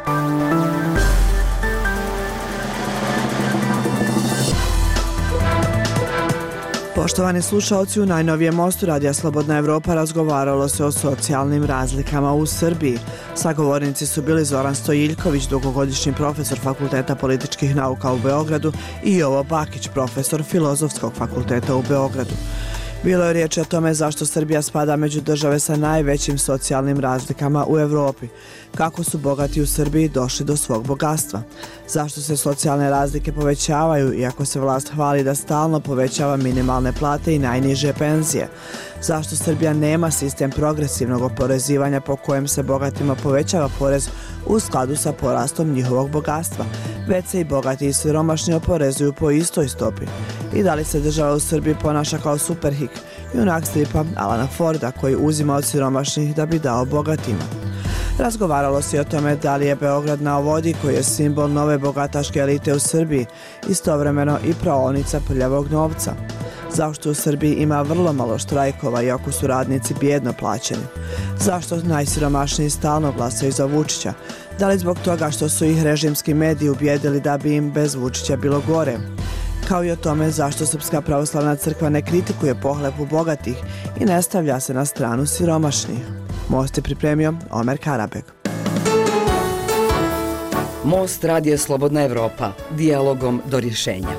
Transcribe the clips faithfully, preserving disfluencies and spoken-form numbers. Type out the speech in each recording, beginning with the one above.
Poštovani slušalci, u najnovijem mostu Radija Slobodna Evropa razgovaralo se o socijalnim razlikama u Srbiji. Sagovornici su bili Zoran Stojiljković, dugogodišnji profesor Fakulteta političkih nauka u Beogradu, i Jovo Bakić, profesor Filozofskog fakulteta u Beogradu. Bilo je riječ o tome zašto Srbija spada među države sa najvećim socijalnim razlikama u Evropi, kako su bogati u Srbiji došli do svog bogatstva, zašto se socijalne razlike povećavaju iako se vlast hvali da stalno povećava minimalne plate i najniže penzije, zašto Srbija nema sistem progresivnog oporezivanja po kojem se bogatima povećava porez u skladu sa porastom njihovog bogatstva, već se i bogati i siromašni oporezuju po istoj stopi, i da li se država u Srbiji ponaša kao Superhik, junak stripa Alana Forda koji uzima od siromašnih da bi dao bogatima. Razgovaralo se i o tome da li je Beograd na vodi, koji je simbol nove bogataške elite u Srbiji, istovremeno i praonica prljavog novca. Zašto u Srbiji ima vrlo malo štrajkova iako su radnici bijedno plaćeni? Zašto najsiromašniji stalno glasaju za Vučića? Da li zbog toga što su ih režimski mediji ubijedili da bi im bez Vučića bilo gore? Kao i o tome zašto Srpska pravoslavna crkva ne kritikuje pohlepu bogatih i ne stavlja se na stranu siromašnih. Most je pripremio Omer Karabek. Most Radija Slobodna Evropa, dijalogom do rješenja.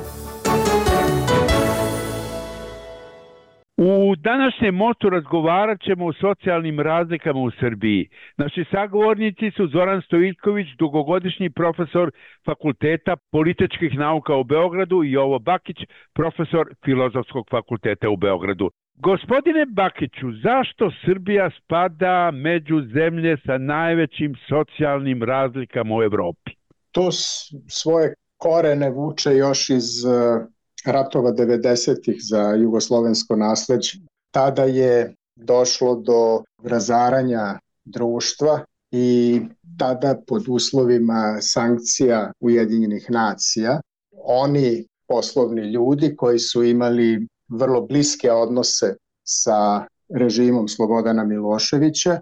U današnjem mostu razgovarat ćemo o socijalnim razlikama u Srbiji. Naši sagovornici su Zoran Stojiljković, dugogodišnji profesor Fakulteta političkih nauka u Beogradu, i Jovo Bakić, profesor Filozofskog fakulteta u Beogradu. Gospodine Bakiću, zašto Srbija spada među zemlje sa najvećim socijalnim razlikama u Evropi? To svoje korene vuče još iz ratova devedesetih za jugoslovensko nasleđe. Tada je došlo do razaranja društva i tada pod uslovima sankcija Ujedinjenih nacija oni poslovni ljudi koji su imali vrlo bliske odnose sa režimom Slobodana Miloševića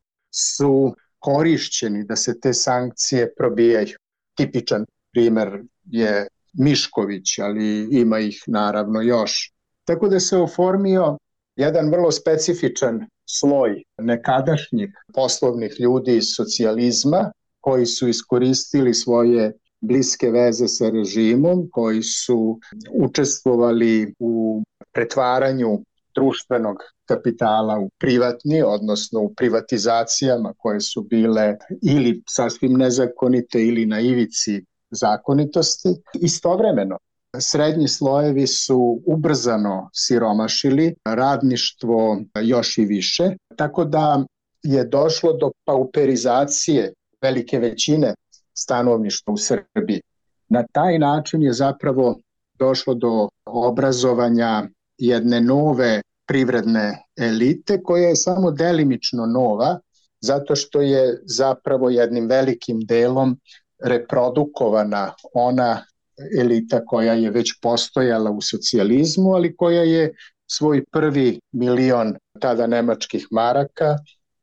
su korišćeni da se te sankcije probijaju. Tipičan primer je Mišković, ali ima ih naravno još. Tako da se oformio jedan vrlo specifičan sloj nekadašnjih poslovnih ljudi iz socijalizma koji su iskoristili svoje bliske veze sa režimom, koji su učestvovali u pretvaranju društvenog kapitala u privatni, odnosno u privatizacijama koje su bile ili sasvim nezakonite ili na ivici zakonitosti. Istovremeno, srednji slojevi su ubrzano siromašili, radništvo još i više, tako da je došlo do pauperizacije velike većine stanovništva u Srbiji. Na taj način je zapravo došlo do obrazovanja jedne nove privredne elite koja je samo delimično nova, zato što je zapravo jednim velikim delom reprodukovana ona elita koja je već postojala u socijalizmu, ali koja je svoj prvi milion tada nemačkih maraka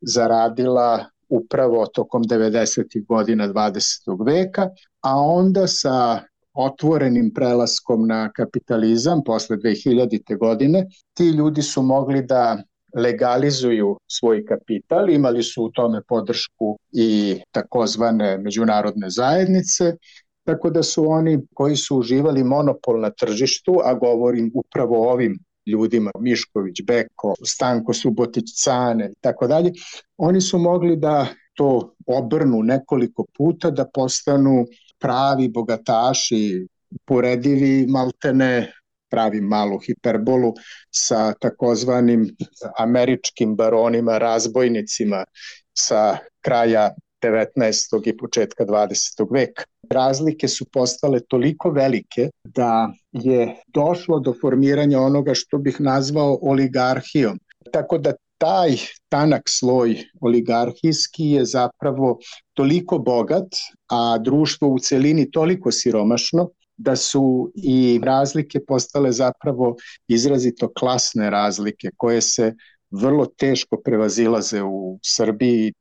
zaradila upravo tokom devedesetih godina dvadesetog veka, a onda sa otvorenim prelaskom na kapitalizam posle dve hiljadite. godine, ti ljudi su mogli da legalizuju svoj kapital, imali su u tome podršku i takozvane međunarodne zajednice, tako da su oni koji su uživali monopol na tržištu, a govorim upravo o ovim ljudima, Mišković, Beko, Stanko Subotić, Cane i tako dalje, oni su mogli da to obrnu nekoliko puta, da postanu pravi bogataši, poredivi maltene, pravim malu hiperbolu, sa takozvanim američkim baronima, razbojnicima sa kraja devetnaestog i početka dvadesetog veka. Razlike su postale toliko velike da je došlo do formiranja onoga što bih nazvao oligarhijom. Tako da taj tanak sloj oligarhijski je zapravo toliko bogat, a društvo u celini toliko siromašno, da su i razlike postale zapravo izrazito klasne razlike koje se vrlo teško prevazilaze u Srbiji. To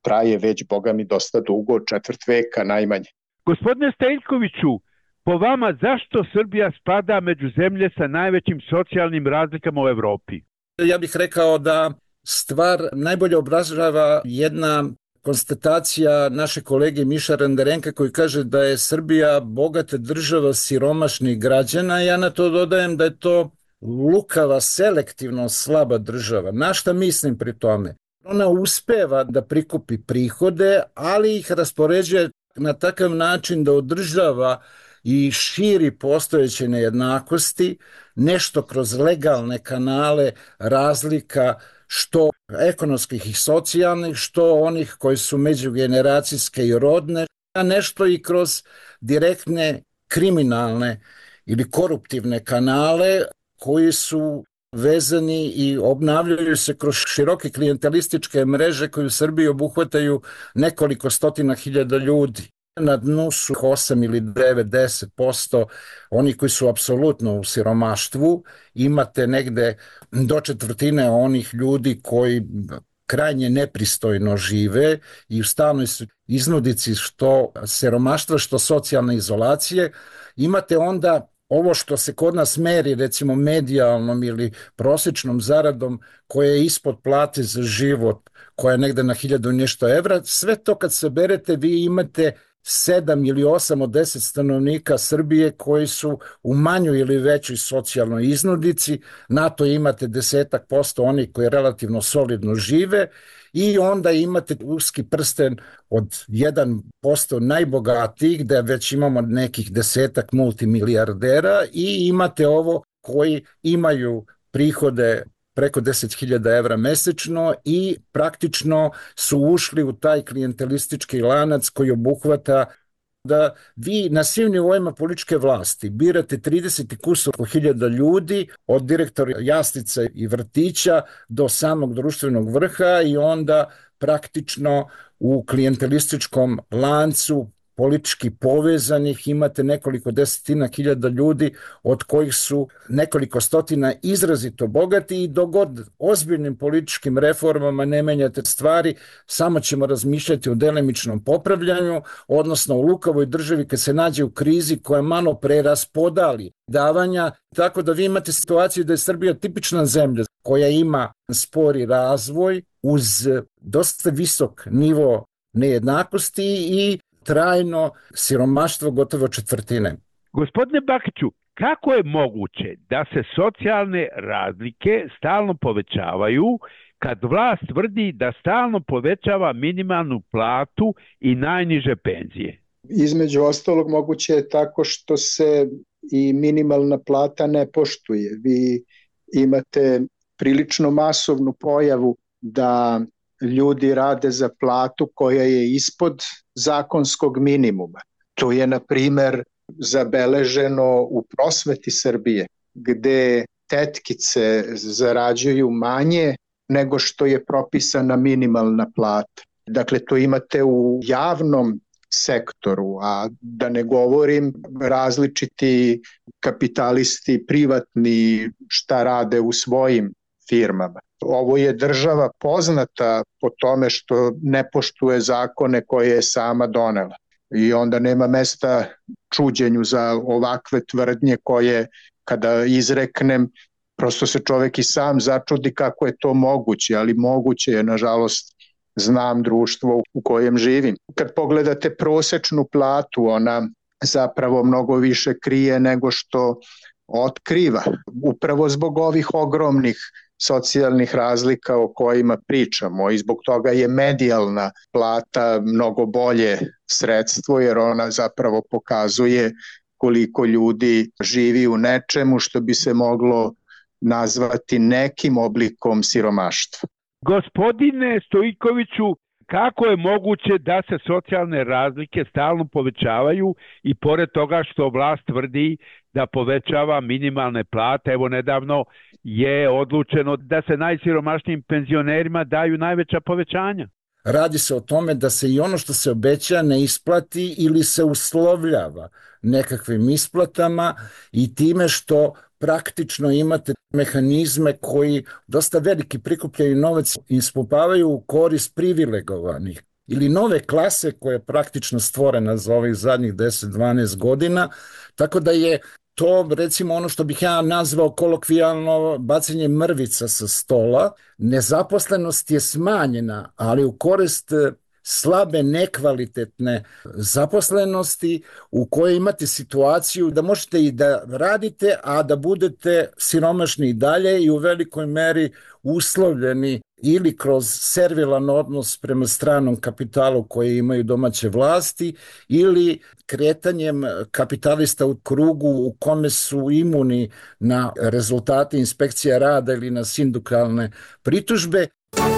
traje već, boga mi, dosta dugo, četvrt veka najmanje. Gospodine Stojiljkoviću, po vama zašto Srbija spada među zemlje sa najvećim socijalnim razlikama u Evropi? Ja bih rekao da stvar najbolje obražava jedna konstatacija naše kolege Miša Renderenka koji kaže da je Srbija bogata država siromašnih građana. Ja na to dodajem da je to lukava, selektivno slaba država. Na šta mislim pri tome? Ona uspeva da prikupi prihode, ali ih raspoređuje na takav način da održava i širi postojeće nejednakosti, nešto kroz legalne kanale razlika, što ekonomskih i socijalnih, što onih koji su međugeneracijske i rodne, a nešto i kroz direktne kriminalne ili koruptivne kanale koji su vezani i obnavljaju se kroz široke klijentelističke mreže koje u Srbiji obuhvataju nekoliko stotina hiljada ljudi. Na dnu su osam ili devet, deset posto oni koji su apsolutno u siromaštvu. Imate negde do četvrtine onih ljudi koji krajnje nepristojno žive i u stalnoj su iznudici što siromaštva, što socijalne izolacije. Imate onda ovo što se kod nas meri, recimo medijalnom ili prosječnom zaradom koja je ispod plate za život, koja je negde na hiljadu i nešto evra, sve to kad se berete vi imate sedam ili osam od deset stanovnika Srbije koji su u manjoj ili većoj socijalnoj iznudici, na to imate desetak posto onih koji relativno solidno žive i onda imate uski prsten od jedan posto najbogatijih, gde već imamo nekih desetak multimilijardera i imate ovo koji imaju prihode preko deset hiljada evra mesečno i praktično su ušli u taj klijentelistički lanac koji obuhvata da vi na svim nivoima političke vlasti birate trideset i kusur hiljada ljudi, od direktora jaslica i vrtića do samog društvenog vrha i onda praktično u klijentelističkom lancu politički povezanih imate nekoliko desetina hiljada ljudi od kojih su nekoliko stotina izrazito bogati i dok god ozbiljnim političkim reformama ne menjate stvari, samo ćemo razmišljati o delimičnom popravljanju, odnosno u lukavoj državi kad se nađe u krizi koja malo preraspodali davanja, tako da vi imate situaciju da je Srbija tipična zemlja koja ima spori razvoj uz dosta visok nivo nejednakosti i trajno siromaštvo gotovo četvrtine. Gospodine Bakiću, kako je moguće da se socijalne razlike stalno povećavaju kad vlast tvrdi da stalno povećava minimalnu platu i najniže penzije? Između ostalog moguće je tako što se i minimalna plata ne poštuje. Vi imate prilično masovnu pojavu da ljudi rade za platu koja je ispod zakonskog minimuma. To je, na primer, zabeleženo u prosveti Srbije, gde tetkice zarađuju manje nego što je propisana minimalna plata. Dakle, to imate u javnom sektoru, a da ne govorim različiti kapitalisti, privatni, šta rade u svojim firmama. Ovo je država poznata po tome što ne poštuje zakone koje je sama donela. I onda nema mesta čuđenju za ovakve tvrdnje koje, kada izreknem, prosto se čovek i sam začudi kako je to moguće, ali moguće je, nažalost, znam društvo u kojem živim. Kad pogledate prosečnu platu, ona zapravo mnogo više krije nego što otkriva. Upravo zbog ovih ogromnih socijalnih razlika o kojima pričamo i zbog toga je medijalna plata mnogo bolje sredstvo jer ona zapravo pokazuje koliko ljudi živi u nečemu što bi se moglo nazvati nekim oblikom siromaštva. Gospodine Stojiljkoviću, kako je moguće da se socijalne razlike stalno povećavaju i pored toga što vlast tvrdi da povećava minimalne plate? Evo, nedavno je odlučeno da se najsiromašnijim penzionerima daju najveća povećanja. Radi se o tome da se i ono što se obeća ne isplati ili se uslovljava nekakvim isplatama i time što praktično imate mehanizme koji dosta veliki prikupljaju novac i ispumpavaju u korist privilegovanih. ili nove klase koja je praktično stvorena za ovih zadnjih deset do dvanaest godina, tako da je to recimo ono što bih ja nazvao kolokvijalno bacanje mrvica sa stola. Nezaposlenost je smanjena, ali u korist slabe, nekvalitetne zaposlenosti u kojoj imate situaciju da možete i da radite, a da budete siromašni i dalje i u velikoj meri uslovljeni ili kroz servilan odnos prema stranom kapitalu koje imaju domaće vlasti ili kretanjem kapitalista u krugu u kome su imuni na rezultate inspekcija rada ili na sindikalne pritužbe.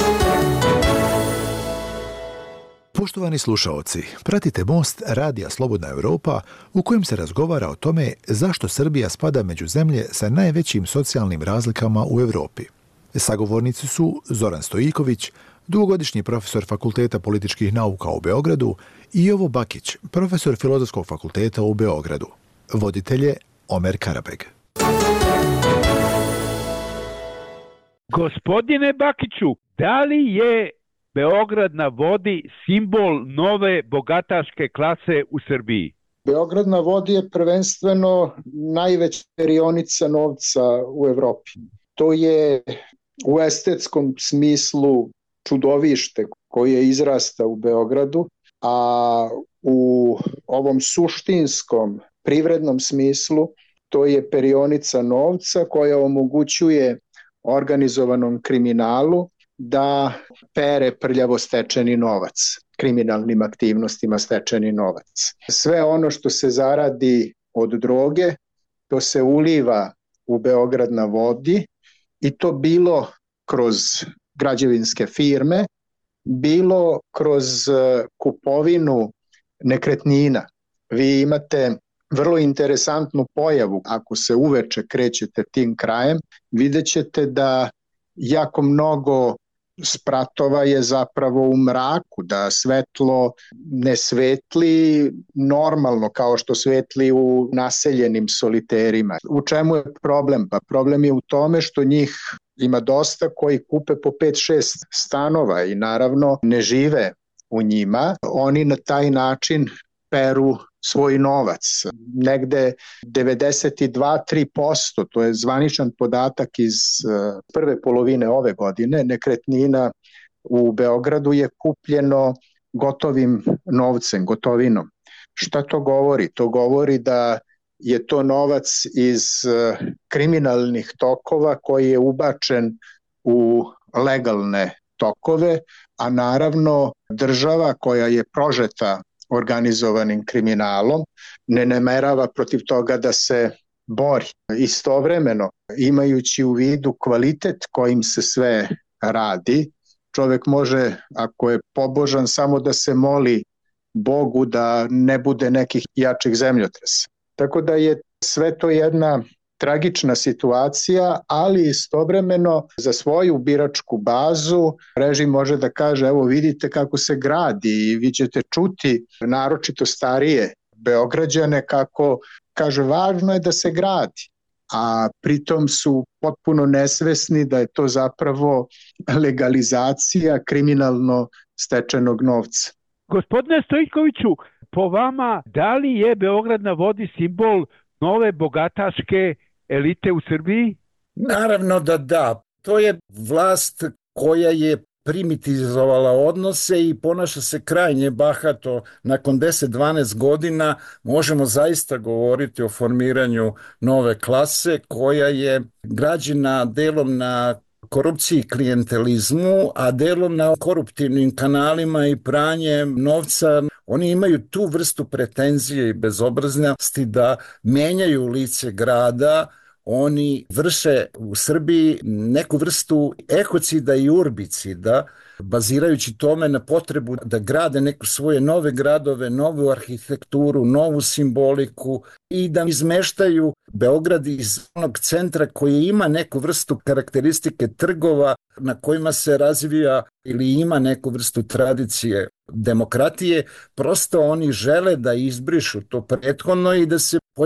Poštovani slušaoci, pratite Most Radija Slobodna Evropa u kojem se razgovara o tome zašto Srbija spada među zemlje sa najvećim socijalnim razlikama u Evropi. Sagovornici su Zoran Stojiljković, dugogodišnji profesor Fakulteta političkih nauka u Beogradu, i Jovo Bakić, profesor Filozofskog fakulteta u Beogradu. Voditelj je Omer Karabeg. Gospodine Bakiću, da li je Beograd na vodi simbol nove bogataške klase u Srbiji? Beograd na vodi je prvenstveno najveća perionica novca u Evropi. To je u estetskom smislu čudovište koje izrasta u Beogradu, a u ovom suštinskom privrednom smislu to je perionica novca koja omogućuje organizovanom kriminalu da pere prljavo stečeni novac, kriminalnim aktivnostima stečeni novac. Sve ono što se zaradi od droge, to se uliva u Beograd na vodi i to bilo kroz građevinske firme, bilo kroz kupovinu nekretnina. Vi imate vrlo interesantnu pojavu, ako se uveče krećete tim krajem, vidjet ćete da jako mnogo spratova je zapravo u mraku, da svetlo ne svetli normalno kao što svetli u naseljenim soliterima. U čemu je problem? Pa problem je u tome što njih ima dosta koji kupe po pet šest stanova i naravno ne žive u njima. Oni na taj način peru svoj novac. Negde devedeset dva do tri posto, to je zvaničan podatak iz prve polovine ove godine, nekretnina u Beogradu je kupljeno gotovim novcem, gotovinom. Šta to govori? To govori da je to novac iz kriminalnih tokova koji je ubačen u legalne tokove, a naravno država koja je prožeta organizovanim kriminalom ne namerava protiv toga da se bori. Istovremeno, imajući u vidu kvalitet kojim se sve radi, čovjek može, ako je pobožan, samo da se moli Bogu da ne bude nekih jačih zemljotresa. Tako da je sve to jedna tragična situacija, ali istovremeno za svoju biračku bazu režim može da kaže, evo vidite kako se gradi i vi ćete čuti naročito starije Beograđane kako kaže važno je da se gradi, a pritom su potpuno nesvesni da je to zapravo legalizacija kriminalno stečenog novca. Gospodine Stojiljkoviću, po vama, da li je Beograd na vodi simbol nove bogataške elite u Srbiji? Naravno da da. To je vlast koja je primitizovala odnose i ponaša se krajnje bahato. Nakon deset do dvanaest godina možemo zaista govoriti o formiranju nove klase koja je građena delom na korupciji i klijentelizmu, a delom na koruptivnim kanalima i pranjem novca. Oni imaju tu vrstu pretenzije i bezobraznosti da menjaju lice grada. Oni vrše u Srbiji neku vrstu ekocida i urbicida, bazirajući tome na potrebu da grade neku svoje nove gradove, novu arhitekturu, novu simboliku i da izmeštaju Beograd iz onog centra koji ima neku vrstu karakteristike trgova na kojima se razvija ili ima neku vrstu tradicije demokratije. Prosto oni žele da izbrišu to prethodno i da se pojave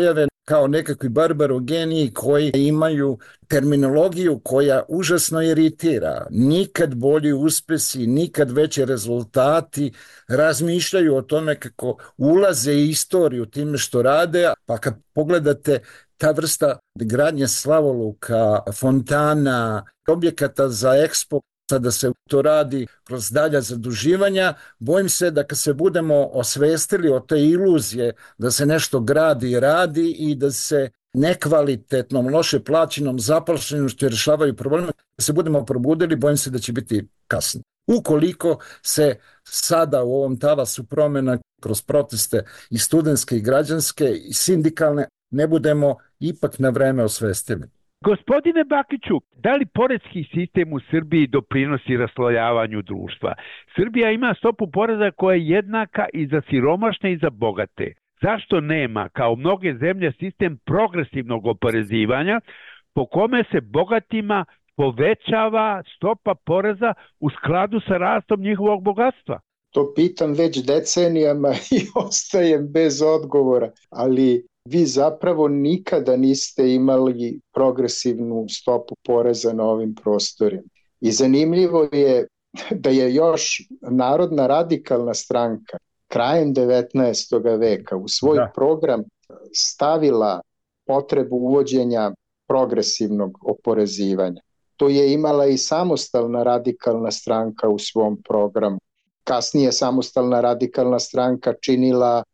kao nekakvi barbarogeniji koji imaju terminologiju koja užasno iritira. Nikad bolji uspesi, nikad veći rezultati, razmišljaju o tome kako ulaze istoriju time što rade, pa kad pogledate ta vrsta gradnje slavoluka, fontana, objekata za Expo, da se to radi kroz dalja zaduživanja, bojim se da kad se budemo osvestili o te iluzije da se nešto gradi i radi i da se nekvalitetnom, loše plaćenom zaposlenošću rješavaju probleme, da se budemo probudili, bojim se da će biti kasno. Ukoliko se sada u ovom talasu promjena kroz proteste i studentske i građanske i sindikalne ne budemo ipak na vreme osvestili. Gospodine Bakiću, da li poreski sistem u Srbiji doprinosi raslojavanju društva? Srbija ima stopu poreza koja je jednaka i za siromašne i za bogate. Zašto nema, kao mnoge zemlje, sistem progresivnog oporezivanja po kome se bogatima povećava stopa poreza u skladu sa rastom njihovog bogatstva? To pitam već decenijama i ostajem bez odgovora, ali vi zapravo nikada niste imali progresivnu stopu poreza na ovim prostorima. I zanimljivo je da je još Narodna radikalna stranka krajem devetnaestog veka u svoj da. program stavila potrebu uvođenja progresivnog oporezivanja. To je imala i Samostalna radikalna stranka u svom programu. Kasnije Samostalna radikalna stranka činila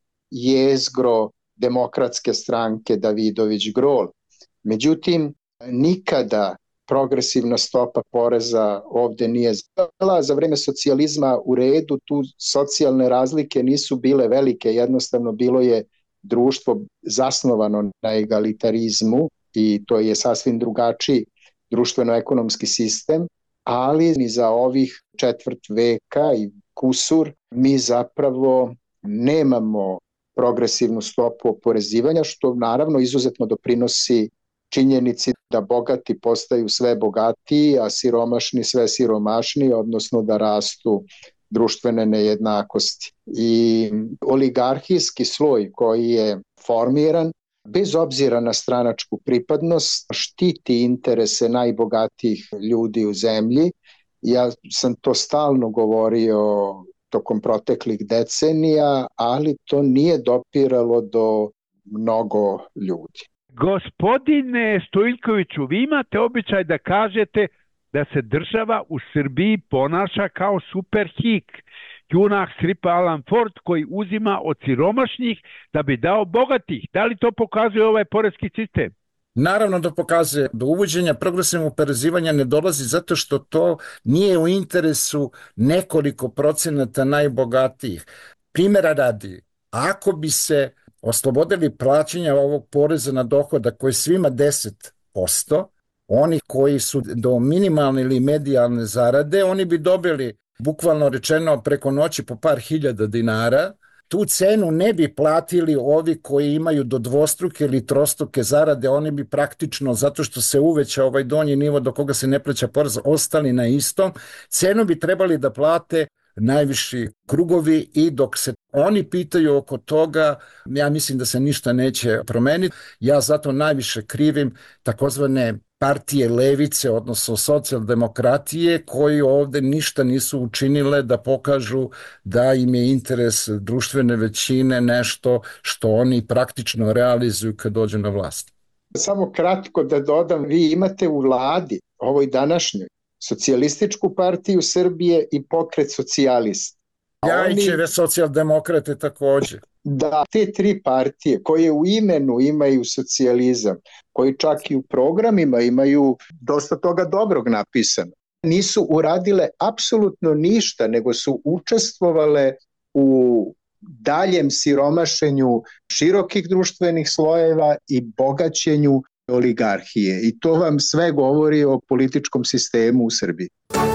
jezgro Demokratske stranke Davidović Grol. Međutim, nikada progresivna stopa poreza ovde nije zvala. Za vreme socijalizma u redu tu socijalne razlike nisu bile velike, jednostavno bilo je društvo zasnovano na egalitarizmu i to je sasvim drugačiji društveno-ekonomski sistem, ali ni za ovih četvrt veka i kusur mi zapravo nemamo progresivnu stopu oporezivanja, što naravno izuzetno doprinosi činjenici da bogati postaju sve bogatiji, a siromašni sve siromašniji, odnosno da rastu društvene nejednakosti. I oligarhijski sloj koji je formiran, bez obzira na stranačku pripadnost, štiti interese najbogatijih ljudi u zemlji. Ja sam to stalno govorio tokom proteklih decenija, ali to nije dopiralo do mnogo ljudi. Gospodine Stojiljkoviću, vi imate običaj da kažete da se država u Srbiji ponaša kao superhik, junak stripa Alan Ford koji uzima od siromašnih da bi dao bogatih. Da li to pokazuje ovaj poreski sistem? Naravno da pokazuje. Do uvođenja progresivnog oporezivanja ne dolazi zato što to nije u interesu nekoliko procenata najbogatijih. Primjera radi, ako bi se oslobodili plaćanja ovog poreza na dohodak koji je svima deset posto, oni koji su do minimalne ili medijalne zarade, oni bi dobili bukvalno rečeno preko noći po par hiljada dinara. Tu cenu ne bi platili ovi koji imaju do dvostruke ili trostruke zarade, oni bi praktično, zato što se uveća ovaj donji nivo do koga se ne plaća porez, ostali na istom. Cenu bi trebali da plate najviši krugovi i dok se oni pitaju oko toga, ja mislim da se ništa neće promeniti. Ja zato najviše krivim takozvane partije levice, odnosno socijaldemokratije, koji ovde ništa nisu učinile da pokažu da im je interes društvene većine nešto što oni praktično realizuju kad dođu na vlast. Samo kratko da dodam, vi imate u vladi, ovoj današnjoj, Socijalističku partiju Srbije i Pokret socijalista. Ljajićeve socijaldemokrate takođe. Da, te tri partije koje u imenu imaju socijalizam, koji čak i u programima imaju dosta toga dobrog napisano, nisu uradile apsolutno ništa, nego su učestvovale u daljem siromašenju širokih društvenih slojeva i bogaćenju oligarhije. I to vam sve govori o političkom sistemu u Srbiji.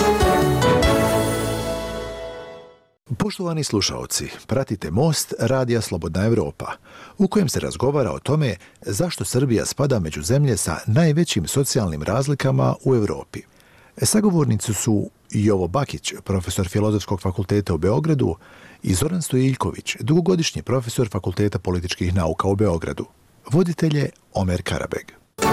Poštovani slušaoci, pratite Most Radija Slobodna Evropa, u kojem se razgovara o tome zašto Srbija spada među zemlje sa najvećim socijalnim razlikama u Evropi. Sagovornici su Jovo Bakić, profesor Filozofskog fakulteta u Beogradu, i Zoran Stojiljković, dugogodišnji profesor Fakulteta političkih nauka u Beogradu. voditelj je Omer Karabeg.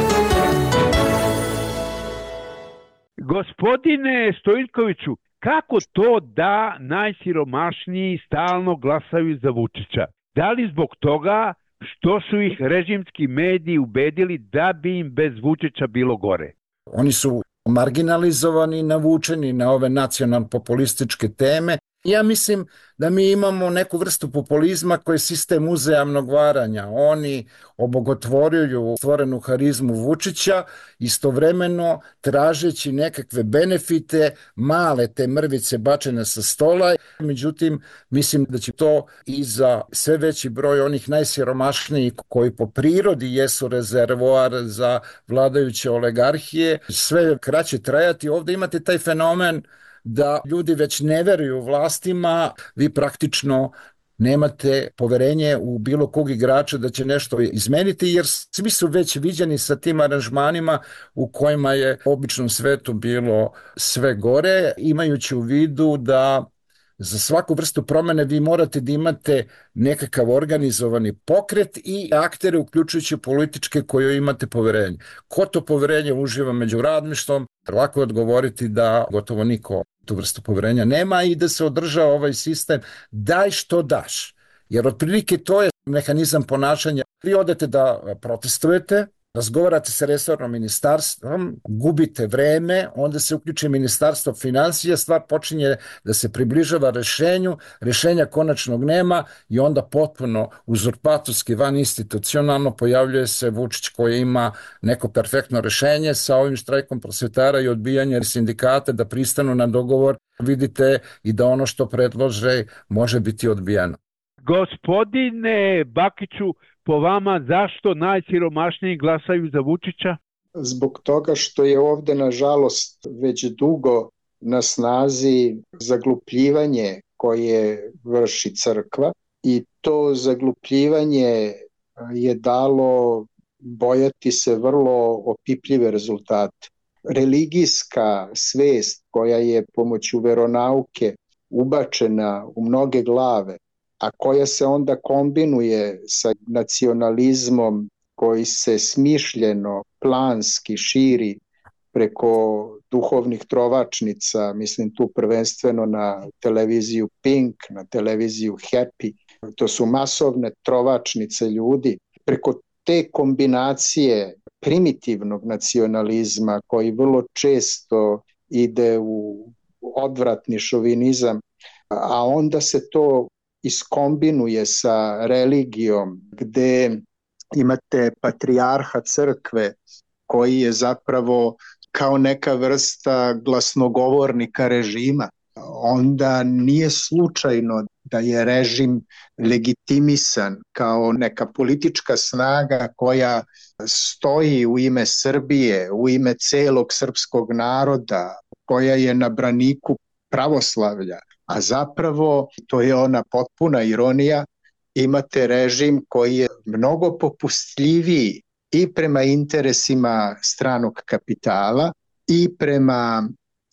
Gospodine Stojiljkoviću, kako to da najsiromašniji stalno glasaju za Vučića? Da li zbog toga što su ih režimski mediji ubedili da bi im bez Vučića bilo gore? Oni su marginalizovani, navučeni na ove nacionalno-populističke teme. Ja mislim da mi imamo neku vrstu populizma koji je sistem uzajamnog varanja. Oni obogotvoruju stvorenu harizmu Vučića, istovremeno tražeći nekakve benefite, male te mrvice bačene sa stola. Međutim, mislim da će to i za sve veći broj onih najsiromašnijih koji po prirodi jesu rezervoar za vladajuće oligarhije, sve kraće trajati. Ovdje imate taj fenomen da ljudi već ne veruju vlastima, vi praktično nemate poverenje u bilo kog igrača da će nešto izmeniti, jer svi su već viđeni sa tim aranžmanima u kojima je u običnom svetu bilo sve gore, imajući u vidu da za svaku vrstu promene vi morate da imate nekakav organizovani pokret i aktere, uključujući političke koje imate poverenje. Ko to poverenje uživa među radništvom? Lako je odgovoriti da gotovo niko tu vrstu poverenja nema i da se održava ovaj sistem daj što daš. Jer otprilike to je mehanizam ponašanja. Vi odete da protestujete, razgovarate sa resornom ministarstvom, gubite vreme, onda se uključi ministarstvo finansija, stvar počinje da se približava rešenju, rešenja konačnog nema i onda potpuno uzurpatorski, van institucionalno pojavljuje se Vučić koji ima neko perfektno rešenje sa ovim štrajkom prosvetara i odbijanje sindikata da pristanu na dogovor. Vidite i da ono što predlože može biti odbijeno. Gospodine Bakiću, po vama zašto najsiromašniji glasaju za Vučića? Zbog toga što je ovde nažalost već dugo na snazi zaglupljivanje koje vrši crkva i to zaglupljivanje je dalo bojati se vrlo opipljive rezultate. Religijska svest koja je pomoću veronauke ubačena u mnoge glave, a koja se onda kombinuje sa nacionalizmom koji se smišljeno, planski širi preko duhovnih trovačnica, mislim tu prvenstveno na televiziju Pink, na televiziju Happy, to su masovne trovačnice ljudi. Preko te kombinacije primitivnog nacionalizma koji vrlo često ide u odvratni šovinizam, a onda se to iskombinuje sa religijom gde imate patrijarha crkve koji je zapravo kao neka vrsta glasnogovornika režima. Onda nije slučajno da je režim legitimisan kao neka politička snaga koja stoji u ime Srbije, u ime celog srpskog naroda, koja je na braniku pravoslavlja. A zapravo, to je ona potpuna ironija, imate režim koji je mnogo popustljiviji i prema interesima stranog kapitala i prema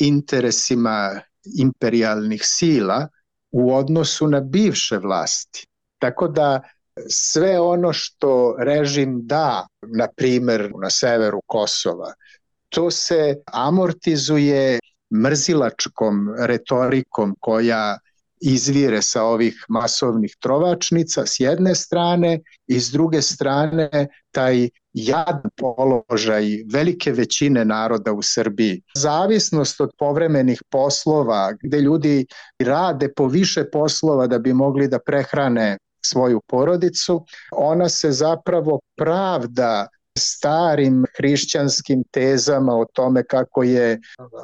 interesima imperijalnih sila u odnosu na bivše vlasti. Tako da sve ono što režim da, na primer na severu Kosova, to se amortizuje mrzilačkom retorikom koja izvire sa ovih masovnih trovačnica s jedne strane i s druge strane taj jadan položaj velike većine naroda u Srbiji. Zavisnost od povremenih poslova gde ljudi rade po više poslova da bi mogli da prehrane svoju porodicu, ona se zapravo pravda starim hrišćanskim tezama o tome kako je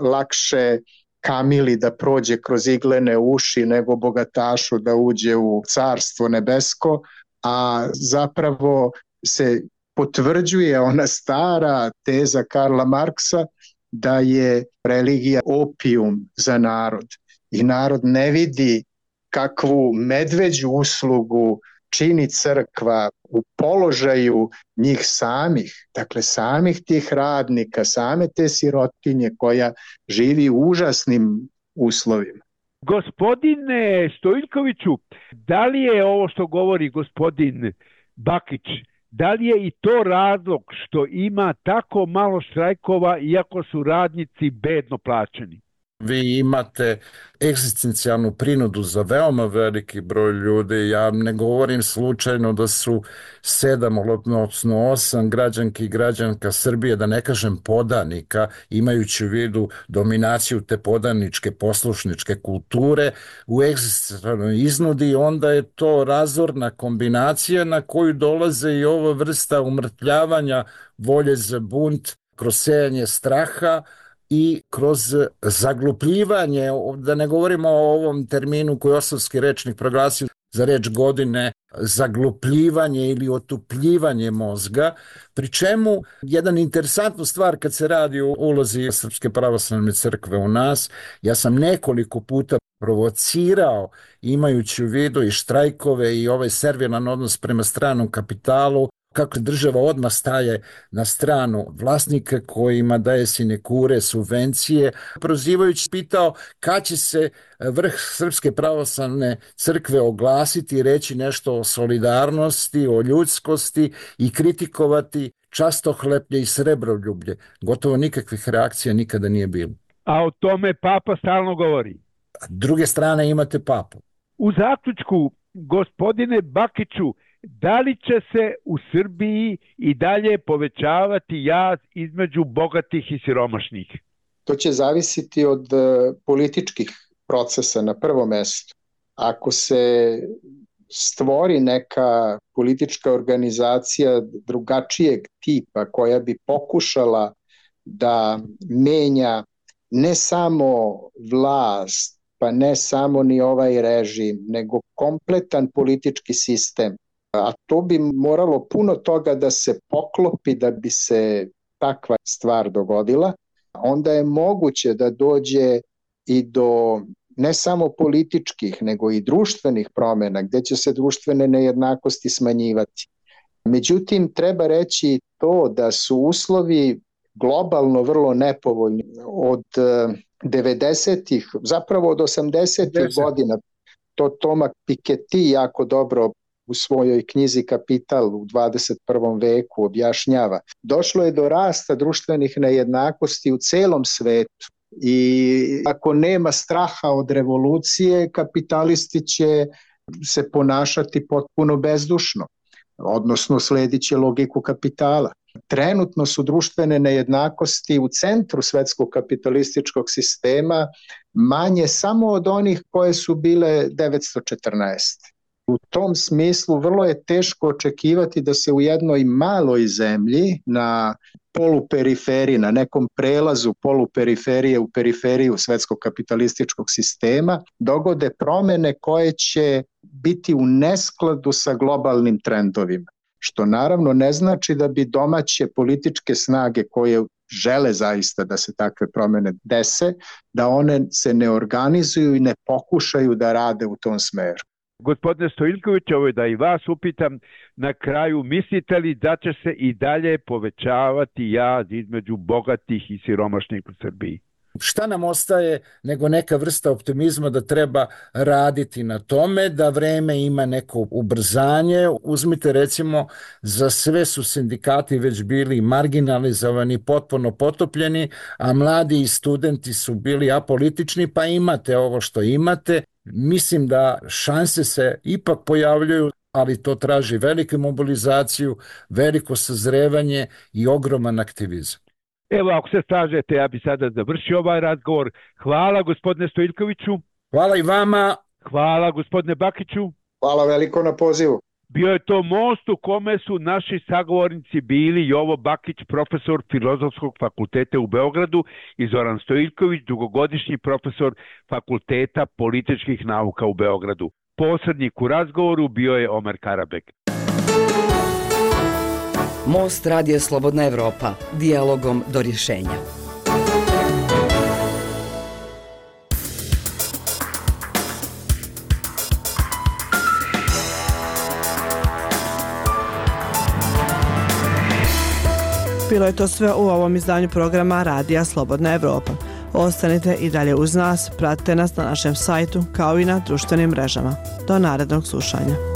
lakše kamili da prođe kroz iglene uši nego bogatašu da uđe u carstvo nebesko, a zapravo se potvrđuje ona stara teza Karla Marksa da je religija opijum za narod i narod ne vidi kakvu medveđu uslugu čini crkva u položaju njih samih, dakle samih tih radnika, same te sirotinje koja živi u užasnim uslovima. Gospodine Stojiljkoviću, da li je ovo što govori gospodin Bakić, Da li je i to razlog što ima tako malo štrajkova iako su radnici bedno plaćeni? Vi imate egzistencijalnu prinudu za veoma veliki broj ljudi. Ja ne govorim slučajno da su sedam, odnosno osam građanki i građanka Srbije, da ne kažem podanika, imajući u vidu dominaciju te podaničke poslušničke kulture u egzistencijalnoj iznudi, onda je to razorna kombinacija na koju dolaze i ova vrsta umrtljavanja volje za bunt kroz sejanje straha i kroz zaglupljivanje, da ne govorimo o ovom terminu koji je Osavski rečnik proglasio za reč godine, zaglupljivanje ili otupljivanje mozga, pri čemu jedan interesantnu stvar kad se radi o ulozi Srpske pravoslavne crkve u nas, ja sam nekoliko puta provocirao, imajući u vidu i štrajkove i ovaj servilan odnos prema stranom kapitalu, kako država odmah staje na stranu vlasnika kojima daje sinekure, subvencije, prozivajući pitao kad će se vrh Srpske pravoslavne crkve oglasiti i reći nešto o solidarnosti, o ljudskosti i kritikovati častohleplje i srebroljublje. Gotovo nikakvih reakcija nikada nije bilo. A o tome Papa stalno govori. A druge strane imate Papu. U zaključku, gospodine Bakiću, da li će se u Srbiji i dalje povećavati jaz između bogatih i siromašnih? To će zavisiti od političkih procesa na prvom mestu. Ako se stvori neka politička organizacija drugačijeg tipa koja bi pokušala da menja ne samo vlast, pa ne samo ni ovaj režim, nego kompletan politički sistem, a to bi moralo puno toga da se poklopi da bi se takva stvar dogodila, onda je moguće da dođe i do ne samo političkih, nego i društvenih promjena, gdje će se društvene nejednakosti smanjivati. Međutim, treba reći to da su uslovi globalno vrlo nepovoljni od devedesetih, zapravo od osamdesetih godina. To Toma Piketty jako dobro u svojoj knjizi Kapital u dvadeset prvom veku objašnjava. Došlo je do rasta društvenih nejednakosti u celom svetu i ako nema straha od revolucije, kapitalisti će se ponašati potpuno bezdušno, odnosno sledit će logiku kapitala. Trenutno su društvene nejednakosti u centru svetskog kapitalističkog sistema manje samo od onih koje su bile devetsto četrnaeste. U tom smislu vrlo je teško očekivati da se u jednoj maloj zemlji na poluperiferiji, na nekom prelazu poluperiferije u periferiju svetskog kapitalističkog sistema dogode promjene koje će biti u neskladu sa globalnim trendovima. Što naravno ne znači da bi domaće političke snage koje žele zaista da se takve promjene dese, da one se ne organizuju i ne pokušaju da rade u tom smeru. Gospodine Stojiljković, ovo je da i vas upitam na kraju, mislite li da će se i dalje povećavati jaz između bogatih i siromašnih u Srbiji? Šta nam ostaje nego neka vrsta optimizma da treba raditi na tome, da vreme ima neko ubrzanje. Uzmite recimo, za sve su sindikati već bili marginalizovani, potpuno potopljeni, a mladi i studenti su bili apolitični, pa imate ovo što imate. Mislim da šanse se ipak pojavljuju, ali to traži veliku mobilizaciju, veliko sazrevanje i ogroman aktivizam. Evo, ako se slažete, ja bi sada završio ovaj razgovor. Hvala gospodine Stojiljkoviću. Hvala i vama. Hvala gospodine Bakiću. Hvala veliko na pozivu. Bio je to most u kome su naši sagovornici bili Jovo Bakić, profesor Filozofskog fakulteta u Beogradu, i Zoran Stojiljković, dugogodišnji profesor Fakulteta političkih nauka u Beogradu. Posrednik u razgovoru bio je Omer Karabek. Most Radija Slobodna Evropa. Dijalogom do rješenja. Bilo je to sve u ovom izdanju programa Radija Slobodna Evropa. Ostanite i dalje uz nas, pratite nas na našem sajtu kao i na društvenim mrežama. Do narednog slušanja.